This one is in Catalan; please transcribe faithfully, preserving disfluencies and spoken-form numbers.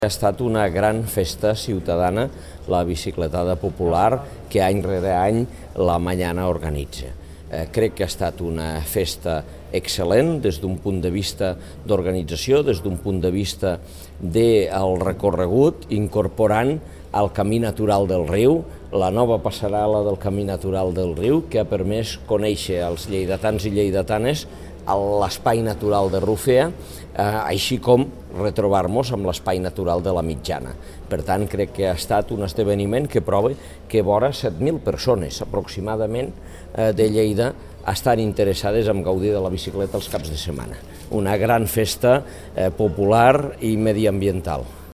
Ha estat una gran festa ciutadana, la bicicletada popular, que any rere any la Mañana organitza. Eh, crec que ha estat una festa excel·lent des d'un punt de vista d'organització, des d'un punt de vista del recorregut, incorporant al camí natural del riu, la nova passarel·la del camí natural del riu, que ha permès conèixer als lleidatans i lleidatanes l'espai natural de Rufea, eh, així com retrobar-nos amb l'espai natural de la Mitjana. Per tant, crec que ha estat un esdeveniment que prova que vora set mil persones aproximadament eh, de Lleida estan interessades en gaudir de la bicicleta els caps de setmana. Una gran festa eh, popular i mediambiental.